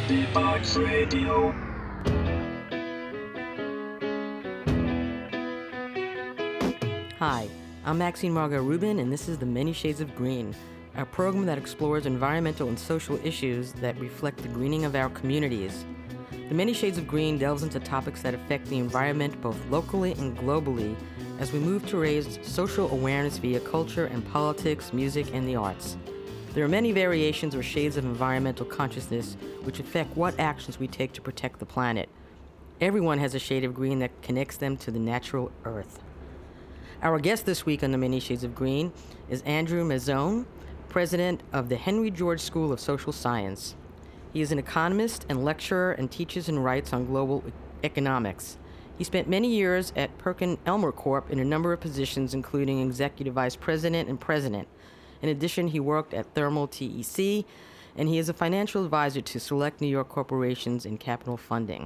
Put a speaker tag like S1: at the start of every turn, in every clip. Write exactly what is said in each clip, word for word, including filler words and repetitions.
S1: Box Radio.
S2: Hi, I'm Maxine Margot Rubin, and this is The Many Shades of Green, a program that explores environmental and social issues that reflect the greening of our communities. The Many Shades of Green delves into topics that affect the environment both locally and globally as we move to raise social awareness via culture and politics, music, and the arts. There are many variations or shades of environmental consciousness which affect what actions we take to protect the planet. Everyone has a shade of green that connects them to the natural earth. Our guest this week on The Many Shades of Green is Andrew Mazzone, president of the Henry George School of Social Science. He is an economist and lecturer and teaches and writes on global economics. He spent many years at PerkinElmer Corp in a number of positions, including executive vice president and president. In addition, he worked at Thermal T E C, and he is a financial advisor to select New York corporations in capital funding.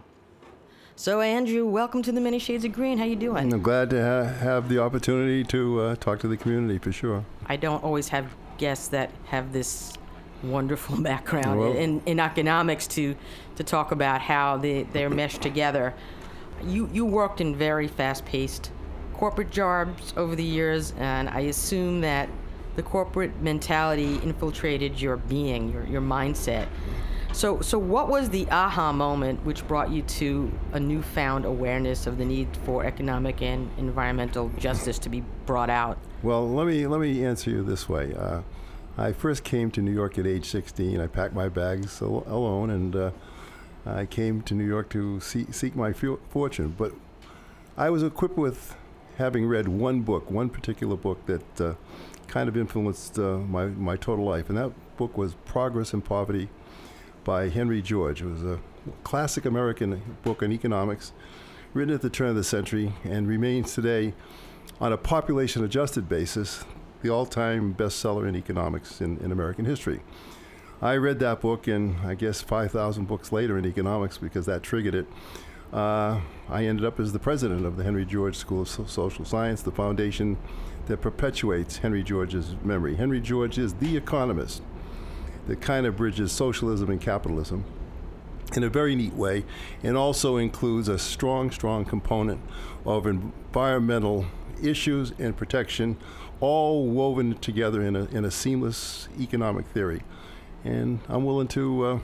S2: So, Andrew, welcome to The Many Shades of Green. How you doing?
S3: I'm glad to ha- have the opportunity to uh, talk to the community, for sure.
S2: I don't always have guests that have this wonderful background
S3: Well,
S2: in, in economics to to talk about how they, they're meshed together. You you worked in very fast-paced corporate jobs over the years, and I assume that the corporate mentality infiltrated your being, your your mindset. So so what was the aha moment which brought you to a newfound awareness of the need for economic and environmental justice to be brought out?
S3: Well, let me let me answer you this way. Uh, I first came to New York at age sixteen. I packed my bags al- alone, and uh, I came to New York to see, seek my fu- fortune. But I was equipped with having read one book, one particular book that uh, kind of influenced uh, my, my total life. And that book was Progress and Poverty by Henry George. It was a classic American book on economics, written at the turn of the century, and remains today, on a population-adjusted basis, the all-time bestseller in economics in, in American history. I read that book, and I guess five thousand books later in economics, because that triggered it, uh, I ended up as the president of the Henry George School of so- Social Science, the foundation that perpetuates Henry George's memory. Henry George is the economist that kind of bridges socialism and capitalism in a very neat way, and also includes a strong, strong component of environmental issues and protection, all woven together in a in a seamless economic theory. And I'm willing to uh,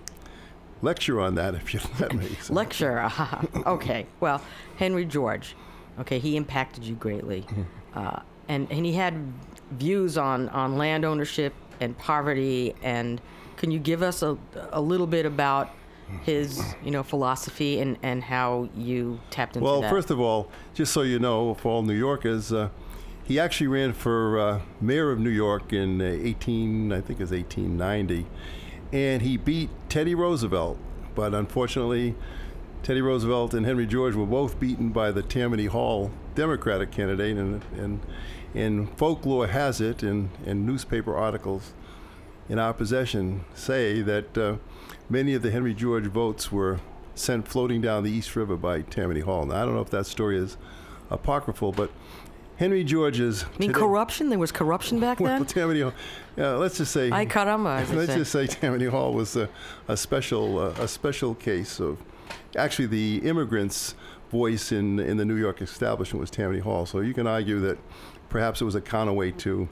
S3: lecture on that, if you let me. So.
S2: Lecture. Okay. Well, Henry George, okay, he impacted you greatly.
S3: Mm-hmm.
S2: Uh, and, and he had views on, on land ownership and poverty. And can you give us a, a little bit about his, you know, philosophy and, and how you tapped into
S3: well,
S2: that?
S3: Well, first of all, just so you know, for all New Yorkers, uh, he actually ran for uh, mayor of New York in uh, eighteen, I think it was eighteen ninety, and he beat Teddy Roosevelt. But unfortunately, Teddy Roosevelt and Henry George were both beaten by the Tammany Hall Democratic candidate, and and, and folklore has it, and, and newspaper articles in our possession say that uh, many of the Henry George votes were sent floating down the East River by Tammany Hall. Now, I don't know if that story is apocryphal, but Henry George is...
S2: I mean, today, corruption? There was corruption back then?
S3: Well, Tammany Hall, yeah, let's just say...
S2: Ay caramba, as
S3: Let's
S2: say.
S3: just say Tammany Hall was a, a special uh, a special case of... Actually, the immigrants' voice in in the New York establishment was Tammany Hall, so you can argue that perhaps it was a counterweight to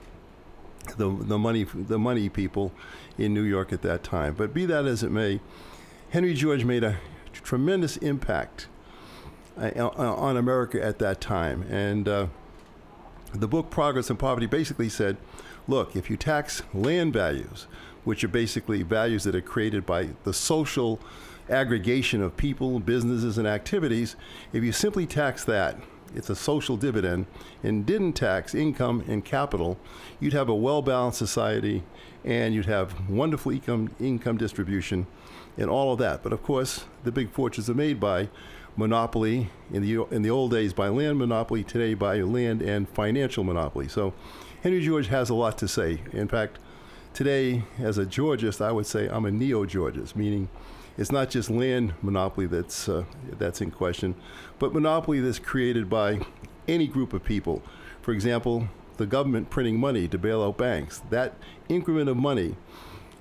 S3: the the money the money people in New York at that time. But be that as it may, Henry George made a tremendous impact uh, on America at that time, and uh, the book Progress and Poverty basically said, look, if you tax land values, which are basically values that are created by the social aggregation of people, businesses, and activities, if you simply tax that, it's a social dividend, and didn't tax income and capital, you'd have a well-balanced society, and you'd have wonderful income, income distribution and all of that. But of course, the big fortunes are made by monopoly, in the in the old days by land monopoly, today by land and financial monopoly. So Henry George has a lot to say. In fact, today, as a Georgist, I would say I'm a neo-Georgist, meaning it's not just land monopoly that's uh, that's in question, but monopoly that's created by any group of people. For example, the government printing money to bail out banks. That increment of money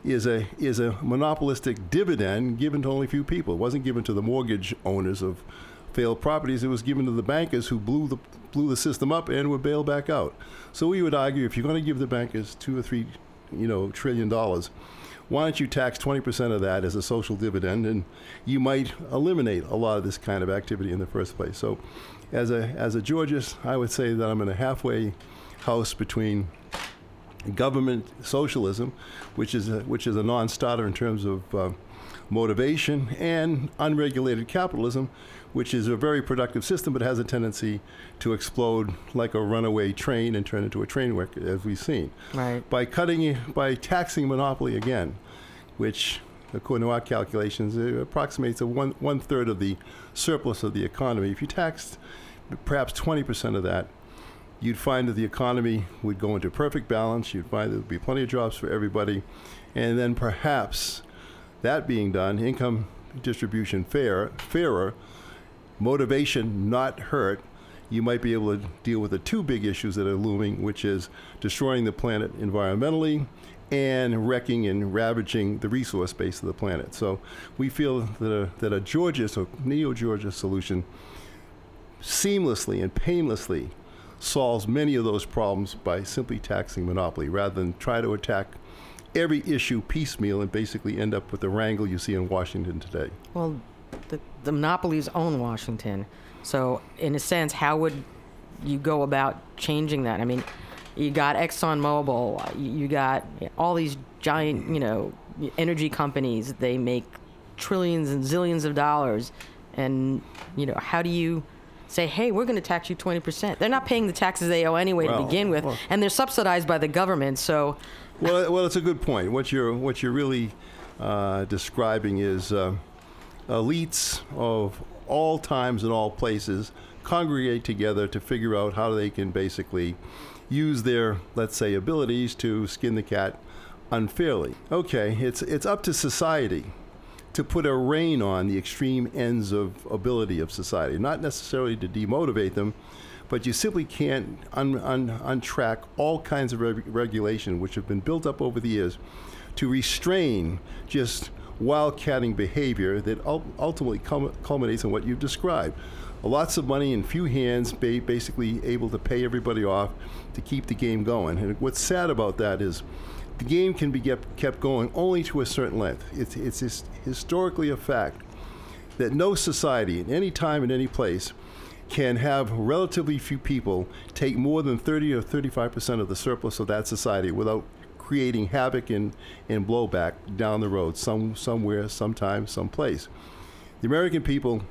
S3: is a is a monopolistic dividend given to only a few people. It wasn't given to the mortgage owners of failed properties. It was given to the bankers who blew the blew the system up and were bailed back out. So we would argue, if you're going to give the bankers two or three, you know, trillion dollars, why don't you tax twenty percent of that as a social dividend, and you might eliminate a lot of this kind of activity in the first place. So as a as a Georgist, I would say that I'm in a halfway house between government socialism, which is a, which is a non-starter in terms of uh, motivation, and unregulated capitalism, which is a very productive system but has a tendency to explode like a runaway train and turn into a train wreck, as we've seen.
S2: Right. By
S3: cutting, by taxing monopoly again, which, according to our calculations, it approximates a one one third of the surplus of the economy. If you taxed perhaps twenty percent of that, you'd find that the economy would go into perfect balance. You'd find there would be plenty of jobs for everybody, and then perhaps that being done, income distribution fair, fairer, motivation not hurt, you might be able to deal with the two big issues that are looming, which is destroying the planet environmentally and wrecking and ravaging the resource base of the planet. So we feel that a, that a Georgist or neo-Georgist solution seamlessly and painlessly solves many of those problems by simply taxing monopoly, rather than try to attack every issue piecemeal and basically end up with the wrangle you see in Washington today.
S2: Well, the, the monopolies own Washington. So in a sense, how would you go about changing that? I mean, you got ExxonMobil, you got all these giant, you know, energy companies. They make trillions and zillions of dollars. And, you know, how do you say, hey, we're going to tax you twenty percent? They're not paying the taxes they owe anyway well, to begin with, well, and they're subsidized by the government. So,
S3: well, well, it's a good point. What you're what you're really uh, describing is uh, elites of all times and all places congregate together to figure out how they can basically use their, let's say, abilities to skin the cat unfairly. Okay, it's it's up to society to put a rein on the extreme ends of ability of society, not necessarily to demotivate them, but you simply can't un- un- untrack all kinds of reg- regulation which have been built up over the years to restrain just wildcatting behavior that ul- ultimately cum- culminates in what you've described. Lots of money in few hands, ba- basically able to pay everybody off to keep the game going. And what's sad about that is the game can be kept, kept going only to a certain length. It's, it's his, historically a fact that no society at any time in any place can have relatively few people take more than thirty or thirty-five percent of the surplus of that society without creating havoc and, and blowback down the road, some somewhere, sometime, someplace. The American people,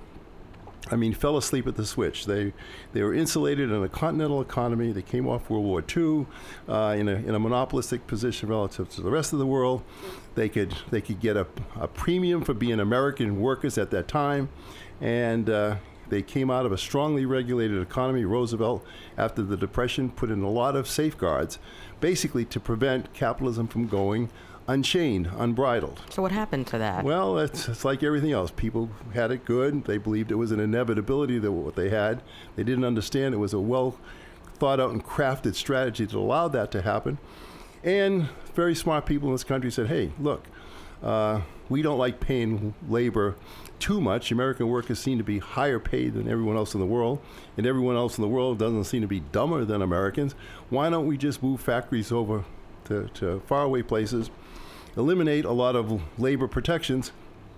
S3: I mean, fell asleep at the switch. They they were insulated in a continental economy. They came off World War Two uh, in a in a monopolistic position relative to the rest of the world. They could they could get a, a premium for being American workers at that time, and uh, they came out of a strongly regulated economy. Roosevelt, after the Depression, put in a lot of safeguards, basically to prevent capitalism from going unchained, unbridled.
S2: So what happened to that?
S3: Well, it's, it's like everything else. People had it good. They believed it was an inevitability that what they had. They didn't understand it was a well thought out and crafted strategy that allowed that to happen. And very smart people in this country said, hey, look, uh, we don't like paying labor too much. American workers seem to be higher paid than everyone else in the world, and everyone else in the world doesn't seem to be dumber than Americans. Why don't we just move factories over to, to faraway places, eliminate a lot of labor protections,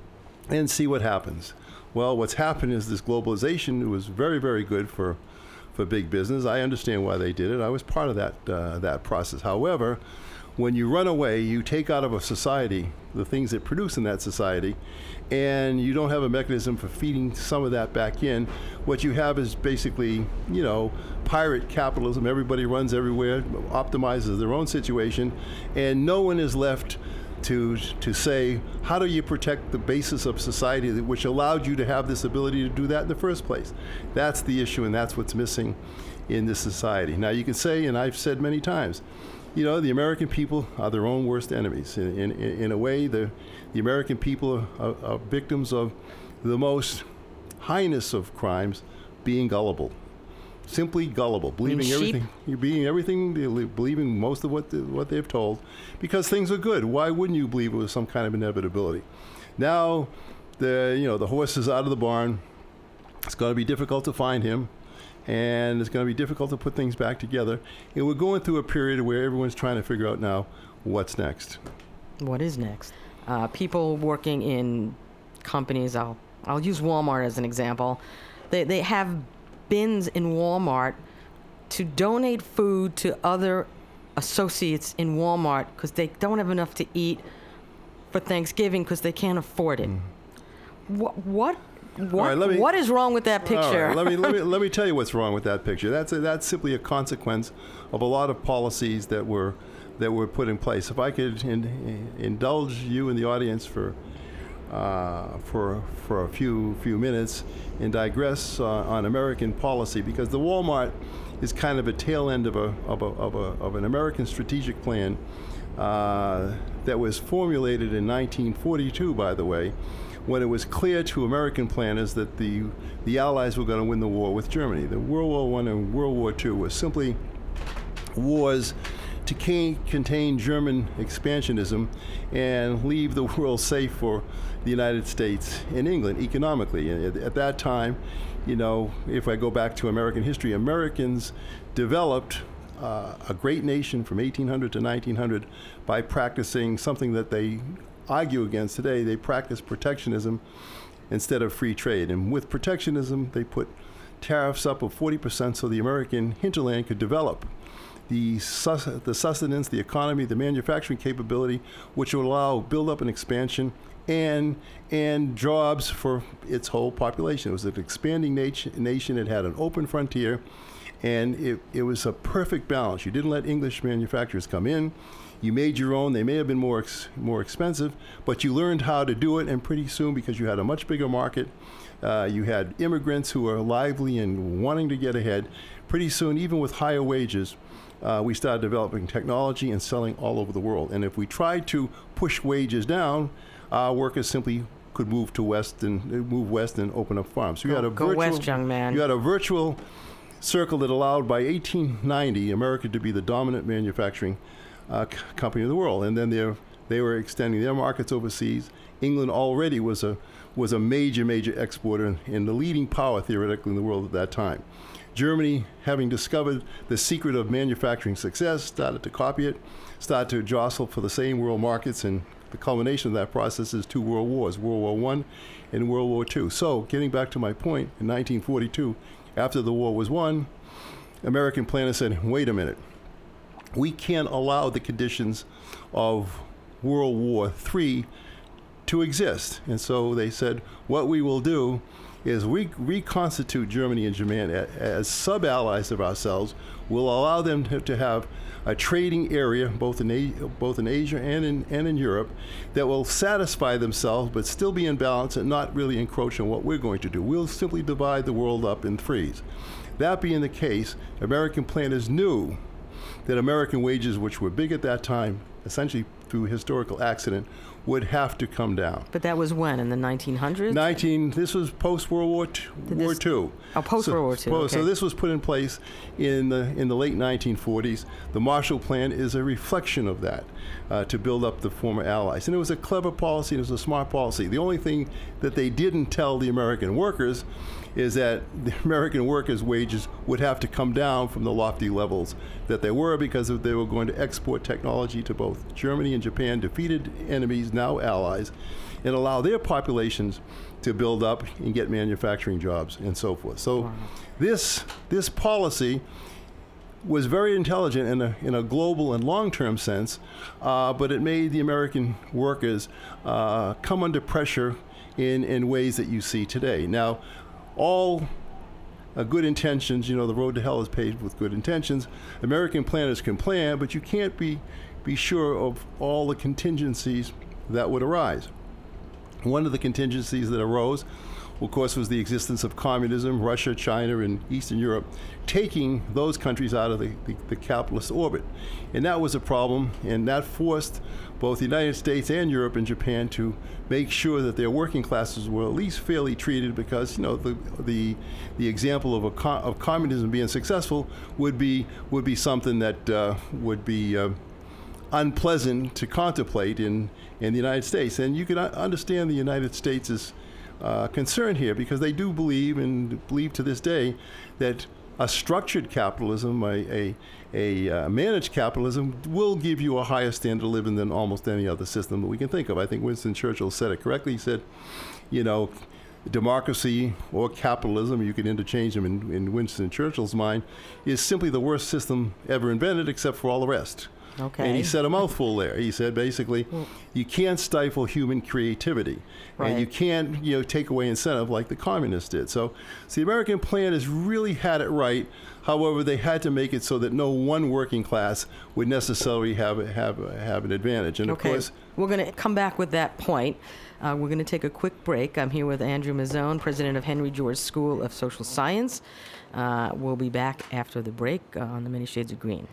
S3: and see what happens? Well, what's happened is this globalization was very, very good for for big business. I understand why they did it. I was part of that uh, that process. However, when you run away, you take out of a society the things that produce in that society, and you don't have a mechanism for feeding some of that back in. What you have is basically, you know, pirate capitalism. Everybody runs everywhere, optimizes their own situation, and no one is left to to say, how do you protect the basis of society that, which allowed you to have this ability to do that in the first place? That's the issue, and that's what's missing in this society. Now, you can say, and I've said many times, you know, the American people are their own worst enemies. In, in, in a way, the, the American people are, are, are victims of the most heinous of crimes, being gullible. simply gullible, believing
S2: sheep?
S3: everything, you're being everything, believing most of what the, what they've told, because things are good. Why wouldn't you believe it was some kind of inevitability? Now, the you know the horse is out of the barn. It's going to be difficult to find him, and it's going to be difficult to put things back together. And we're going through a period where everyone's trying to figure out now what's next.
S2: What is next? Uh, people working in companies. I'll I'll use Walmart as an example. They they have bins in Walmart to donate food to other associates in Walmart because they don't have enough to eat for Thanksgiving because they can't afford it. Mm. What what what,
S3: right, me,
S2: what is wrong with that picture?
S3: All right, let me let me let me tell you what's wrong with that picture. That's a, that's simply a consequence of a lot of policies that were that were put in place. If I could in, indulge you in the audience for uh, for for a few few minutes and digress uh, on American policy, because the Walmart is kind of a tail end of a of a of, a, of an American strategic plan uh, that was formulated in nineteen forty-two, by the way, when it was clear to American planners that the the Allies were going to win the war with Germany. The World War One and World War Two was simply wars to ca- contain German expansionism and leave the world safe for the United States and England economically. At, at that time, you know, if I go back to American history, Americans developed uh, a great nation from eighteen hundred to nineteen hundred by practicing something that they argue against today. They practice protectionism instead of free trade. And with protectionism, they put tariffs up of forty percent so the American hinterland could develop the sus- the sustenance, the economy, the manufacturing capability, which would allow build-up and expansion and and jobs for its whole population. It was an expanding nat- nation. It had an open frontier, and it, it was a perfect balance. You didn't let English manufacturers come in. You made your own. They may have been more ex- more expensive, but you learned how to do it, and pretty soon, because you had a much bigger market, uh, you had immigrants who were lively and wanting to get ahead. Pretty soon, even with higher wages, uh, we started developing technology and selling all over the world. And if we tried to push wages down, our workers simply could move to west and move west and open up farms. So you
S2: go,
S3: had a
S2: go
S3: virtual,
S2: west, young man.
S3: You had a virtual circle that allowed, by eighteen ninety, America to be the dominant manufacturing uh, c- company in the world. And then they they were extending their markets overseas. England already was a was a major, major exporter and, and the leading power theoretically in the world at that time. Germany, having discovered the secret of manufacturing success, started to copy it, started to jostle for the same world markets, and the culmination of that process is two world wars, World War One and World War Two. So, getting back to my point, in nineteen forty-two, after the war was won, American planners said, wait a minute, we can't allow the conditions of World War Three to exist. And so they said, what we will do is we reconstitute Germany and Japan as sub-allies of ourselves. We'll allow them to, to have a trading area, both in A- both in Asia and in and in Europe, that will satisfy themselves but still be in balance and not really encroach on what we're going to do. We'll simply divide the world up in threes. That being the case, American planners knew that American wages, which were big at that time, essentially through historical accident, would have to come down.
S2: But that was when, in the nineteen hundreds?
S3: nineteen. This was post World War Two. War Two.
S2: Oh, post World War Two.
S3: So,
S2: okay.
S3: so this was put in place in the in the late nineteen forties. The Marshall Plan is a reflection of that, uh, to build up the former allies. And it was a clever policy. It was a smart policy. The only thing that they didn't tell the American workers is that the American workers' wages would have to come down from the lofty levels that they were, because they were going to export technology to both Germany and Japan, defeated enemies, now allies, and allow their populations to build up and get manufacturing jobs and so forth. So wow. this this policy was very intelligent in a in a global and long-term sense, uh, but it made the American workers uh, come under pressure in, in ways that you see today. Now, all uh, good intentions, you know, the road to hell is paved with good intentions. American planners can plan, but you can't be be sure of all the contingencies that would arise. One of the contingencies that arose of course, was the existence of communism, Russia, China, and Eastern Europe, taking those countries out of the, the, the capitalist orbit. And that was a problem, and that forced both the United States and Europe and Japan to make sure that their working classes were at least fairly treated, because, you know, the the, the example of a co- of communism being successful would be would be something that uh, would be uh, unpleasant to contemplate in, in the United States. And you can understand the United States' uh, concern here, because they do believe, and believe to this day, that a structured capitalism, a, a, a uh, managed capitalism, will give you a higher standard of living than almost any other system that we can think of. I think Winston Churchill said it correctly. He said, you know, democracy or capitalism, you can interchange them in, in Winston Churchill's mind, is simply the worst system ever invented, except for all the rest.
S2: Okay.
S3: And he said a mouthful there. He said, basically, well, you can't stifle human creativity.
S2: Right.
S3: And you can't, you know, take away incentive like the communists did. So, so the American plan has really had it right. However, they had to make it so that no one working class would necessarily have have have an advantage. And
S2: okay.
S3: of course,
S2: we're going to come back with that point. Uh, we're going to take a quick break. I'm here with Andrew Mazzone, president of Henry George School of Social Science. Uh, we'll be back after the break uh, on the Many Shades of Green.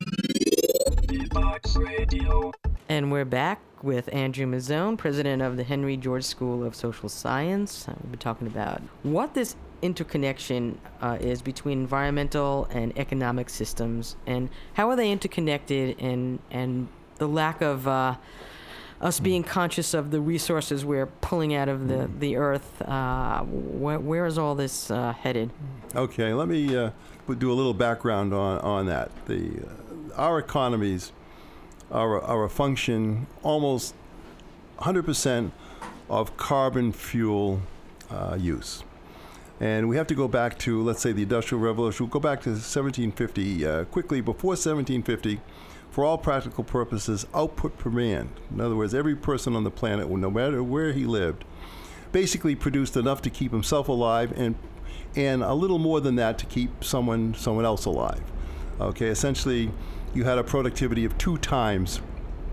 S1: Box Radio.
S2: And we're back with Andrew Mazzone, president of the Henry George School of Social Science. Uh, we've been talking about what this interconnection uh, is between environmental and economic systems, and how are they interconnected, and and the lack of uh, us being conscious of the resources we're pulling out of the, the earth. Uh, wh- where is all this uh, headed?
S3: Okay, let me uh, do a little background on, on that. The uh, our economies are, are a function almost one hundred percent of carbon fuel uh, use. And we have to go back to, let's say, the Industrial Revolution. We'll go back to seventeen fifty. Uh, quickly, before seventeen fifty, for all practical purposes, output per man, in other words, every person on the planet, no matter where he lived, basically produced enough to keep himself alive, and and a little more than that to keep someone someone else alive. Okay, essentially, you had a productivity of two times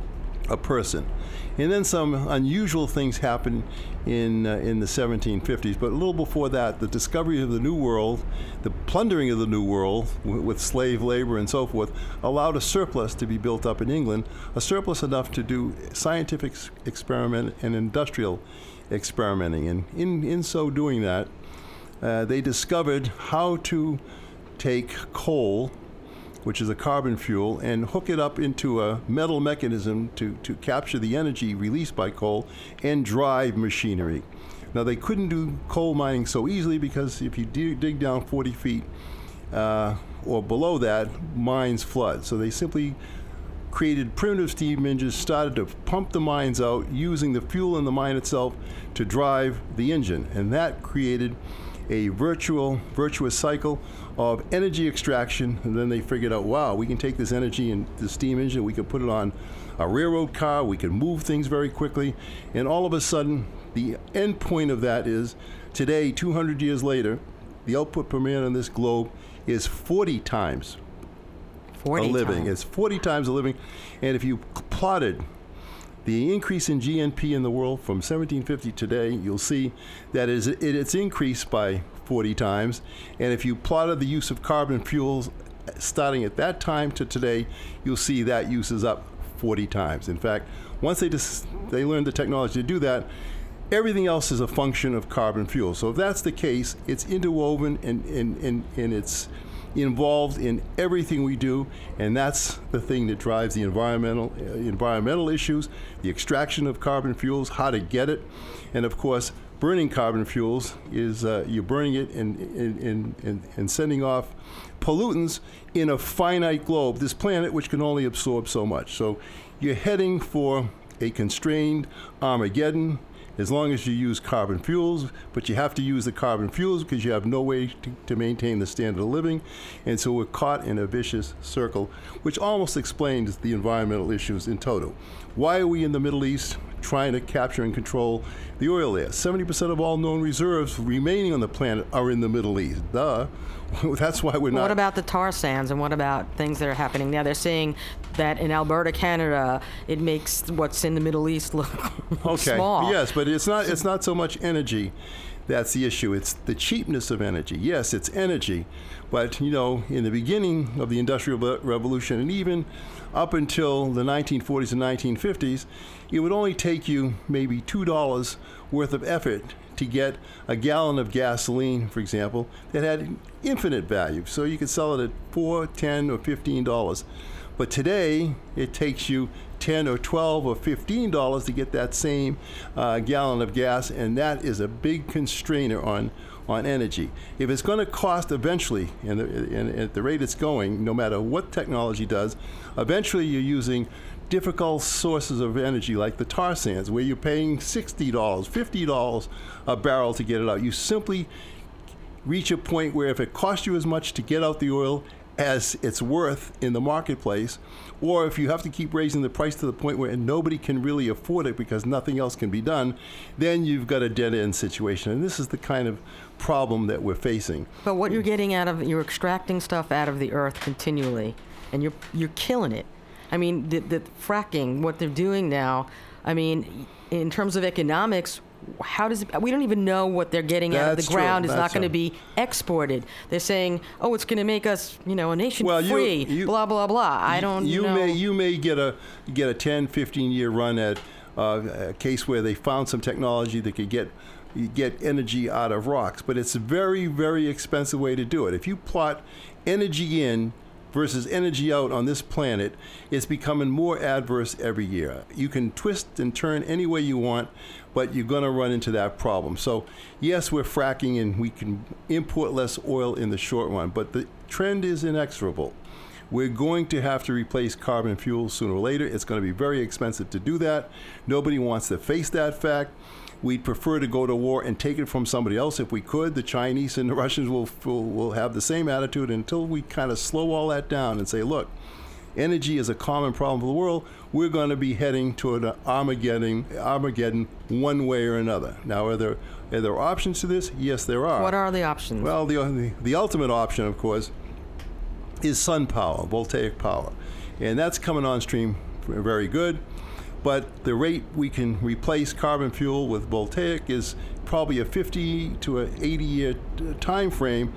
S3: a person. And then some unusual things happened in uh, in the seventeen fifties. But a little before that, the discovery of the New World, the plundering of the New World w- with slave labor and so forth, allowed a surplus to be built up in England, a surplus enough to do scientific s- experiment and industrial experimenting. And in, in so doing that, uh, they discovered how to take coal, which is a carbon fuel, and hook it up into a metal mechanism to, to capture the energy released by coal and drive machinery. Now, they couldn't do coal mining so easily, because if you dig, dig down forty feet uh, or below that, mines flood. So they simply created primitive steam engines, started to pump the mines out using the fuel in the mine itself to drive the engine. And that created a virtual, virtuous cycle of energy extraction. And then they figured out, wow, we can take this energy and the steam engine, we can put it on a railroad car, we can move things very quickly. And all of a sudden, the end point of that is, today, two hundred years later, the output per man on this globe is forty times
S2: forty
S3: a living.
S2: Times.
S3: It's forty times a living. And if you plotted the increase in G N P in the world from seventeen fifty today, you'll see that is it, it's increased by forty times. And if you plotted the use of carbon fuels starting at that time to today, you'll see that use is up forty times. In fact, once they just, they learned the technology to do that, everything else is a function of carbon fuel. So if that's the case, it's interwoven and, and, and, and it's involved in everything we do, and that's the thing that drives the environmental uh, environmental issues, the extraction of carbon fuels, how to get it, and of course, burning carbon fuels is uh, you're burning it and, and, and, and sending off pollutants in a finite globe, this planet which can only absorb so much. So you're heading for a constrained Armageddon, as long as you use carbon fuels, but you have to use the carbon fuels because you have no way to, to maintain the standard of living. And so we're caught in a vicious circle, which almost explains the environmental issues in total. Why are we in the Middle East trying to capture and control the oil there? seventy percent of all known reserves remaining on the planet are in the Middle East. Duh. That's why we're not...
S2: What about the tar sands, and what about things that are happening now? They're saying that in Alberta, Canada, it makes what's in the Middle East look
S3: okay.
S2: small.
S3: Yes, but but it's not. It's not so much energy that's the issue. It's the cheapness of energy. Yes, it's energy, but you know, in the beginning of the Industrial Revolution, and even up until the nineteen forties and nineteen fifties, it would only take you maybe two dollars worth of effort to get a gallon of gasoline, for example, that had infinite value. So you could sell it at four, ten, or fifteen dollars. But today, it takes you ten or twelve or fifteen dollars to get that same uh, gallon of gas, and that is a big constrainer on on energy. If it's going to cost eventually, and, and at the rate it's going, no matter what technology does, eventually you're using difficult sources of energy like the tar sands, where you're paying sixty dollars, fifty dollars a barrel to get it out. You simply reach a point where if it costs you as much to get out the oil as it's worth in the marketplace, or if you have to keep raising the price to the point where nobody can really afford it because nothing else can be done, then you've got a dead-end situation. And this is the kind of problem that we're facing.
S2: But what you're getting out of, you're extracting stuff out of the earth continually, and you're you're killing it. I mean, the, the fracking, what they're doing now, I mean, in terms of economics, how does it, we don't even know what they're getting
S3: That's
S2: out of the ground
S3: true.
S2: is
S3: That's
S2: not going to
S3: true.
S2: be exported. They're saying, oh, it's going to make us, you know, a nation
S3: Well, you-
S2: free,
S3: you-
S2: blah, blah, blah. I don't
S3: you
S2: know.
S3: may you may get a get a ten, fifteen year run at uh, a case where they found some technology that could get get energy out of rocks, but it's a very, very expensive way to do it. If you plot energy in versus energy out on this planet, it's becoming more adverse every year. You can twist and turn any way you want, but you're going to run into that problem. So yes, we're fracking and we can import less oil in the short run, but the trend is inexorable. We're going to have to replace carbon fuels sooner or later. It's going to be very expensive to do that. Nobody wants to face that fact. We'd prefer to go to war and take it from somebody else if we could. The Chinese and the Russians will, will, will have the same attitude until we kind of slow all that down and say, look, energy is a common problem for the world. We're going to be heading toward an Armageddon, Armageddon one way or another. Now, are there, are there options to this? Yes, there are.
S2: What are the options?
S3: Well, the, the, the ultimate option, of course, is sun power, voltaic power. And that's coming on stream very good. But the rate we can replace carbon fuel with voltaic is probably a fifty to an eighty year time frame,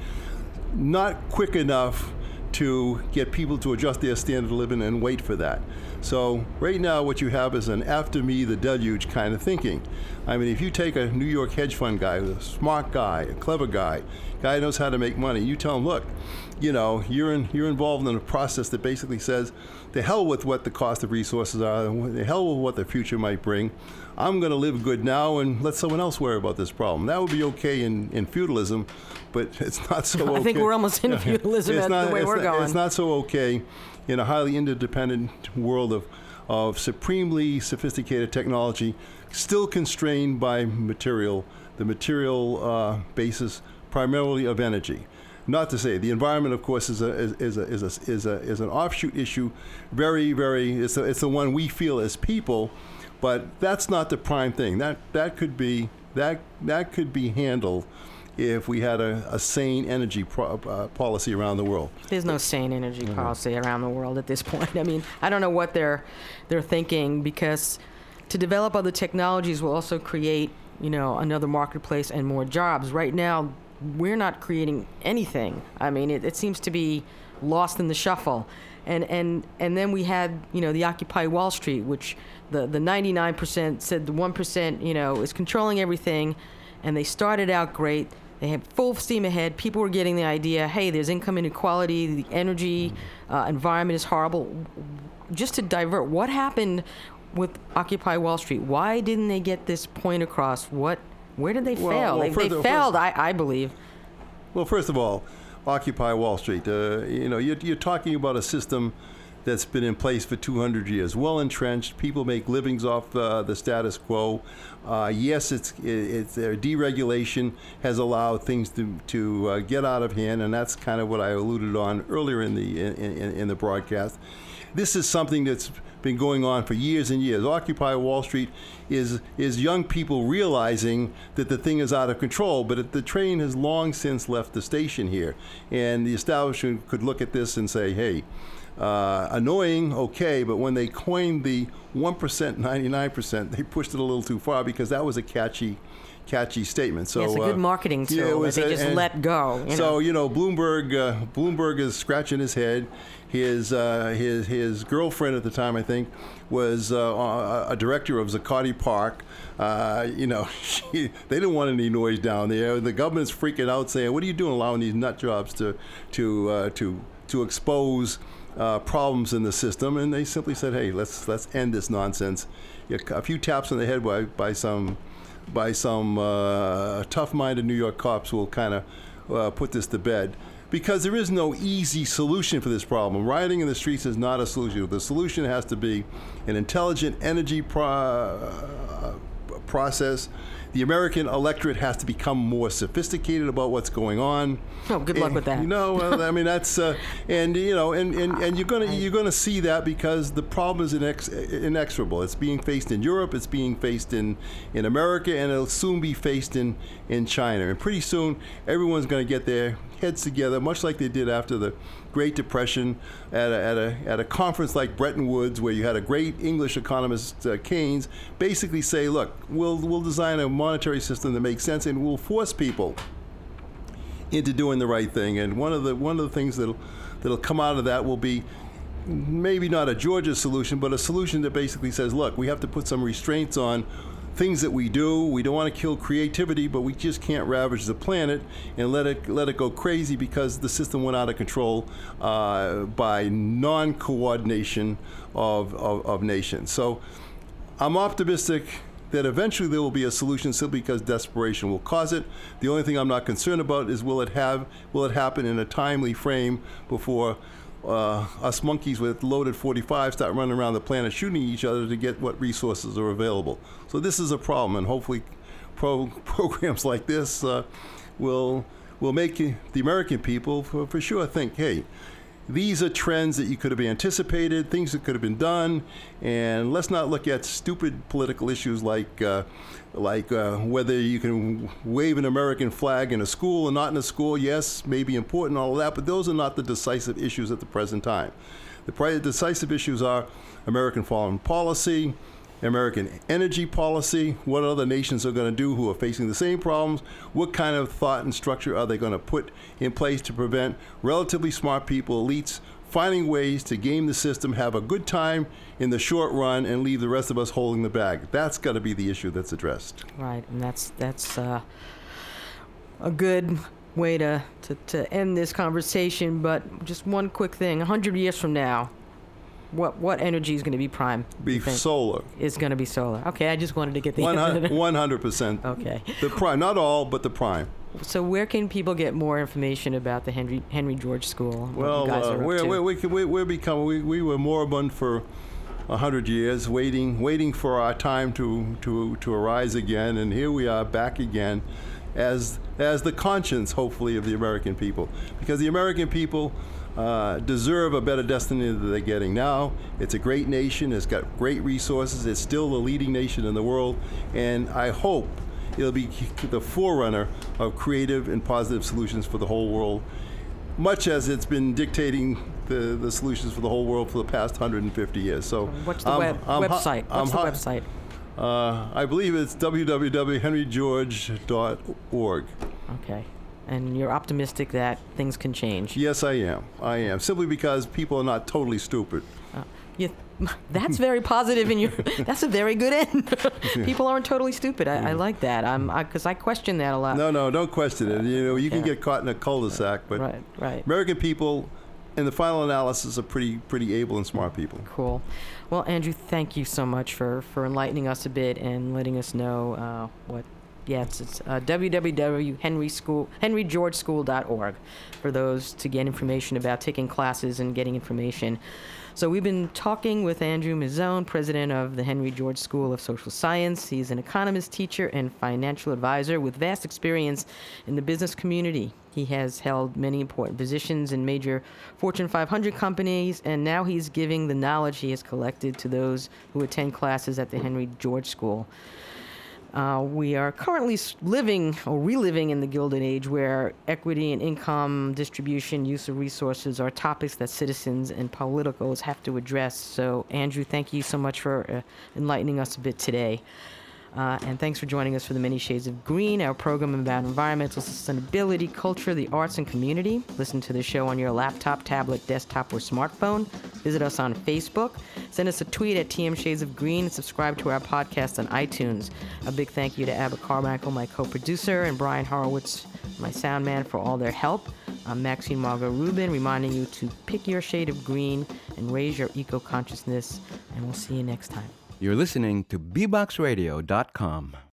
S3: not quick enough to get people to adjust their standard of living and wait for that. So right now what you have is an after me the deluge kind of thinking. I mean, if you take a New York hedge fund guy, a smart guy, a clever guy, guy who knows how to make money, you tell him, look, you know, you're in, you're involved in a process that basically says, the hell with what the cost of resources are, the hell with what the future might bring. I'm going to live good now and let someone else worry about this problem. That would be okay in, in feudalism, but it's not so okay.
S2: I think we're almost in feudalism
S3: It's
S2: at
S3: not-
S2: the way
S3: it's
S2: we're
S3: not-
S2: going.
S3: It's not so okay in a highly interdependent world of, of supremely sophisticated technology, still constrained by material, the material uh, basis primarily of energy. Not to say the environment, of course, is a is, is a is a is a is an offshoot issue. Very, very. It's a, it's the one we feel as people, but that's not the prime thing. That that could be that that could be handled if we had a, a sane energy pro, uh, policy around the world.
S2: There's no sane energy
S3: Mm-hmm.
S2: policy around the world at this point. I mean, I don't know what they're they're thinking, because to develop other technologies will also create, you know, another marketplace and more jobs. Right now, we're not creating anything. I mean, it, it seems to be lost in the shuffle. And and and then we had, you know, the Occupy Wall Street, which the, the ninety-nine percent said the one percent, you know, is controlling everything. And they started out great. They had full steam ahead. People were getting the idea, hey, there's income inequality, the energy uh, environment is horrible. Just to divert, what happened with Occupy Wall Street? Why didn't they get this point across? What Where did they
S3: Well,
S2: fail?
S3: well,
S2: they
S3: first
S2: they
S3: of-
S2: failed, I, I believe.
S3: Well, first of all, Occupy Wall Street. Uh, you know, you're, you're talking about a system that's been in place for two hundred years, well entrenched. People make livings off uh, the status quo. Uh, yes, it's it's uh, deregulation has allowed things to to uh, get out of hand, and that's kind of what I alluded on earlier in the in, in, in the broadcast. This is something that's been going on for years and years. Occupy Wall Street is is young people realizing that the thing is out of control, but it, the train has long since left the station here, and the establishment could look at this and say, hey, uh, annoying, okay, but when they coined the one percent, ninety-nine percent, they pushed it a little too far because that was a catchy, catchy statement. So
S2: yeah, it's a good
S3: uh,
S2: marketing tool
S3: yeah, it was
S2: that they
S3: a-
S2: just
S3: and
S2: let go. You
S3: so
S2: know.
S3: you know, Bloomberg, uh, Bloomberg is scratching his head. His uh, his his girlfriend at the time, I think, was uh, a, a director of Zuccotti Park. Uh, you know, she, they didn't want any noise down there. The government's freaking out, saying, "What are you doing, allowing these nut jobs to to uh, to to expose uh, problems in the system?" And they simply said, "Hey, let's let's end this nonsense." Yeah, a few taps on the head by by some by some uh, tough-minded New York cops will kind of uh, put this to bed. Because there is no easy solution for this problem. Rioting in the streets is not a solution. The solution has to be an intelligent energy pro- uh, process. The American electorate has to become more sophisticated about what's going on.
S2: Oh, good luck
S3: And,
S2: with that.
S3: You know, well, I mean that's uh, and you know, and, and, and you're gonna you're gonna see that because the problem is inex- inexorable. It's being faced in Europe. It's being faced in, in America, and it'll soon be faced in, in China. And pretty soon, everyone's gonna get their heads together, much like they did after the Great Depression, at a, at a, at a conference like Bretton Woods, where you had a great English economist, uh, Keynes, basically say, look, we'll, we'll design a monetary system that makes sense, and we'll force people into doing the right thing. And one of the, one of the things that'll, that'll come out of that will be maybe not a Georgia solution, but a solution that basically says, look, we have to put some restraints on things that we do. We don't want to kill creativity, but we just can't ravage the planet and let it let it go crazy because the system went out of control uh, by non-coordination of, of, of nations. So I'm optimistic that eventually there will be a solution simply because desperation will cause it. The only thing I'm not concerned about is will it have will it happen in a timely frame before Uh, us monkeys with loaded forty-fives start running around the planet shooting each other to get what resources are available. So this is a problem, and hopefully pro- programs like this uh, will will make the American people for, for sure think, hey, these are trends that you could have anticipated, things that could have been done, and let's not look at stupid political issues like uh, like uh, whether you can wave an American flag in a school or not in a school. Yes, may be important, all of that, but those are not the decisive issues at the present time. The pri- decisive issues are American foreign policy, American energy policy, what other nations are going to do who are facing the same problems, what kind of thought and structure are they going to put in place to prevent relatively smart people, elites, finding ways to game the system, have a good time in the short run, and leave the rest of us holding the bag. That's got to be the issue that's addressed.
S2: Right, and that's that's uh, a good way to, to, to end this conversation. But just one quick thing: a hundred years from now, what what energy is going to be prime?
S3: Be
S2: you think?
S3: solar.
S2: It's going to be solar. Okay, I just wanted to get the answer to that.
S3: one hundred percent.
S2: Okay.
S3: The prime, not all, but the prime.
S2: So where can people get more information about the Henry Henry George School? What
S3: Well,
S2: you guys
S3: uh,
S2: are up
S3: we're,
S2: to?
S3: we're, we we we're becoming we, we were moribund for a hundred years, waiting waiting for our time to, to to arise again, and here we are back again, as as the conscience, hopefully, of the American people, because the American people uh, deserve a better destiny than they're getting now. It's a great nation. It's got great resources. It's still the leading nation in the world, and I hope it'll be the forerunner of creative and positive solutions for the whole world, much as it's been dictating the, the solutions for the whole world for the past one hundred fifty years. So
S2: What's the
S3: I'm-
S2: web,
S3: I'm hu-
S2: website?
S3: I'm
S2: What's the
S3: hu-
S2: website?
S3: Uh, I believe it's w w w dot henry george dot org.
S2: Okay. And you're optimistic that things can change?
S3: Yes, I am. I am. Simply because people are not totally stupid.
S2: Uh, you, that's very positive, and you that's a very good end. People aren't totally stupid. I, I like that. I'm because I, I question that a lot.
S3: No, no, don't question it. You know, you can
S2: Yeah.
S3: get caught in a cul-de-sac, but
S2: Right, right.
S3: American people, in the final analysis, are pretty, pretty able and smart people.
S2: Cool. Well, Andrew, thank you so much for, for enlightening us a bit and letting us know uh, what. Yeah, it's, it's uh, w w w dot henry school henry george school dot org for those to get information about taking classes and getting information. So we've been talking with Andrew Mazzone, president of the Henry George School of Social Science. He's an economist, teacher, and financial advisor with vast experience in the business community. He has held many important positions in major Fortune five hundred companies, and now he's giving the knowledge he has collected to those who attend classes at the Henry George School. Uh, we are currently s- living or reliving in the Gilded Age where equity and income distribution, use of resources are topics that citizens and politicals have to address. So, Andrew, thank you so much for uh, enlightening us a bit today. Uh, and thanks for joining us for the Many Shades of Green, our program about environmental sustainability, culture, the arts, and community. Listen to the show on your laptop, tablet, desktop, or smartphone. Visit us on Facebook. Send us a tweet at T M Shades of Green and subscribe to our podcast on iTunes. A big thank you to Abba Carmichael, my co-producer, and Brian Horowitz, my sound man, for all their help. I'm Maxine Margot Rubin, reminding you to pick your shade of green and raise your eco-consciousness, and we'll see you next time.
S4: You're listening to B box radio dot com.